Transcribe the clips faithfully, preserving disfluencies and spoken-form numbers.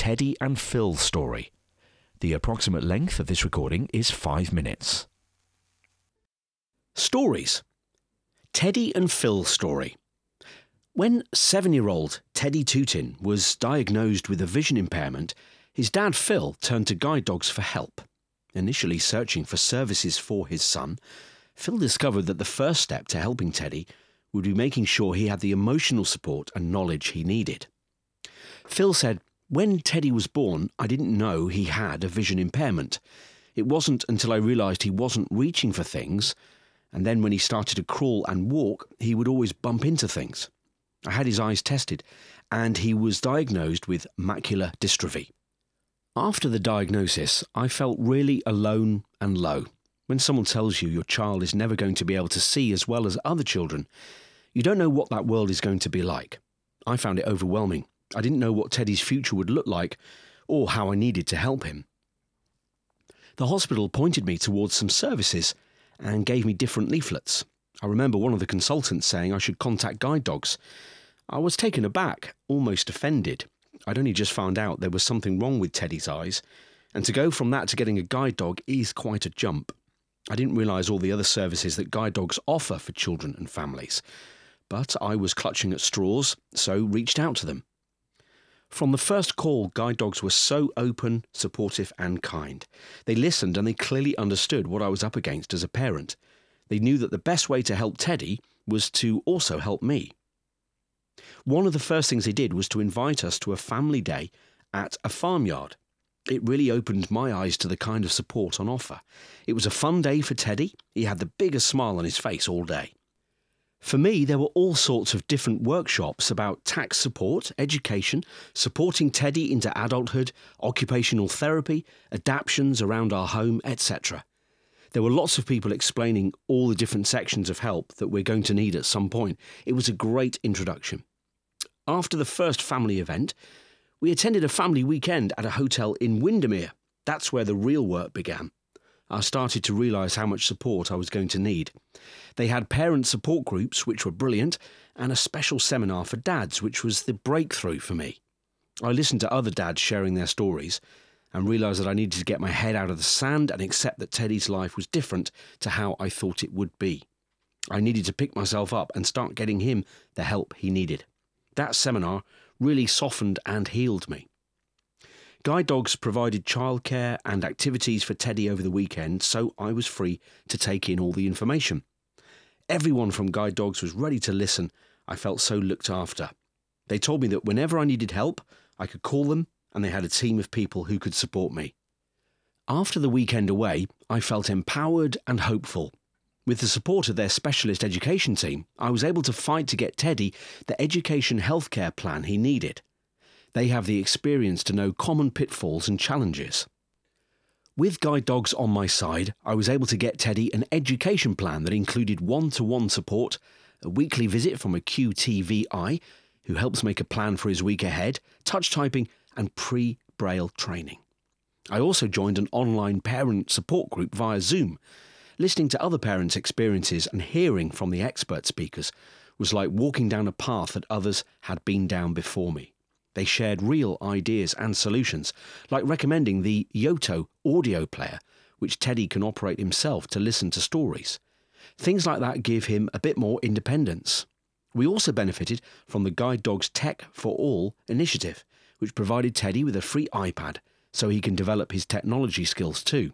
Teddy and Phil story. The approximate length of this recording is five minutes. Stories. Teddy and Phil story. When seven-year-old Teddy Tootin was diagnosed with a vision impairment, his dad Phil turned to guide dogs for help. Initially searching for services for his son, Phil discovered that the first step to helping Teddy would be making sure he had the emotional support and knowledge he needed. Phil said, "When Teddy was born, I didn't know he had a vision impairment. It wasn't until I realised he wasn't reaching for things, and then when he started to crawl and walk, he would always bump into things. I had his eyes tested, and he was diagnosed with macular dystrophy. After the diagnosis, I felt really alone and low. When someone tells you your child is never going to be able to see as well as other children, you don't know what that world is going to be like. I found it overwhelming. I didn't know what Teddy's future would look like or how I needed to help him. The hospital pointed me towards some services and gave me different leaflets. I remember one of the consultants saying I should contact guide dogs. I was taken aback, almost offended. I'd only just found out there was something wrong with Teddy's eyes, and to go from that to getting a guide dog is quite a jump. I didn't realise all the other services that guide dogs offer for children and families, but I was clutching at straws, so reached out to them. From the first call, guide dogs were so open, supportive and kind. They listened and they clearly understood what I was up against as a parent. They knew that the best way to help Teddy was to also help me. One of the first things they did was to invite us to a family day at a farmyard. It really opened my eyes to the kind of support on offer. It was a fun day for Teddy. He had the biggest smile on his face all day. For me, there were all sorts of different workshops about tax support, education, supporting Teddy into adulthood, occupational therapy, adaptions around our home, et cetera. There were lots of people explaining all the different sections of help that we're going to need at some point. It was a great introduction. After the first family event, we attended a family weekend at a hotel in Windermere. That's where the real work began. I started to realise how much support I was going to need. They had parent support groups, which were brilliant, and a special seminar for dads, which was the breakthrough for me. I listened to other dads sharing their stories and realised that I needed to get my head out of the sand and accept that Teddy's life was different to how I thought it would be. I needed to pick myself up and start getting him the help he needed. That seminar really softened and healed me. Guide dogs provided childcare and activities for Teddy over the weekend, so I was free to take in all the information. Everyone from Guide Dogs was ready to listen. I felt so looked after. They told me that whenever I needed help, I could call them, and they had a team of people who could support me. After the weekend away, I felt empowered and hopeful. With the support of their specialist education team, I was able to fight to get Teddy the education healthcare plan he needed. They have the experience to know common pitfalls and challenges. With Guide Dogs on my side, I was able to get Teddy an education plan that included one-to-one support, a weekly visit from a Q T V I, who helps make a plan for his week ahead, touch typing and pre-Braille training. I also joined an online parent support group via Zoom. Listening to other parents' experiences and hearing from the expert speakers was like walking down a path that others had been down before me. They shared real ideas and solutions, like recommending the Yoto audio player, which Teddy can operate himself to listen to stories. Things like that give him a bit more independence. We also benefited from the Guide Dogs Tech for All initiative, which provided Teddy with a free iPad so he can develop his technology skills too.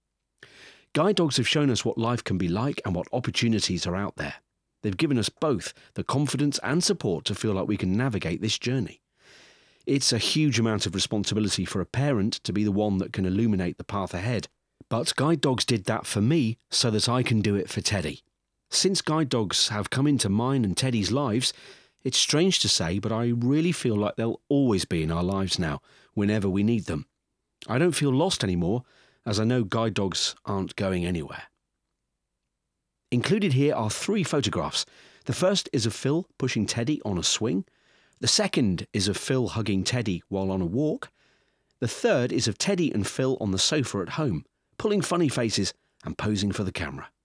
Guide dogs have shown us what life can be like and what opportunities are out there. They've given us both the confidence and support to feel like we can navigate this journey. It's a huge amount of responsibility for a parent to be the one that can illuminate the path ahead. But Guide Dogs did that for me so that I can do it for Teddy. Since Guide Dogs have come into mine and Teddy's lives, it's strange to say, but I really feel like they'll always be in our lives now, whenever we need them. I don't feel lost anymore, as I know Guide Dogs aren't going anywhere. Included here are three photographs. The first is of Phil pushing Teddy on a swing. The second is of Phil hugging Teddy while on a walk. The third is of Teddy and Phil on the sofa at home, pulling funny faces and posing for the camera.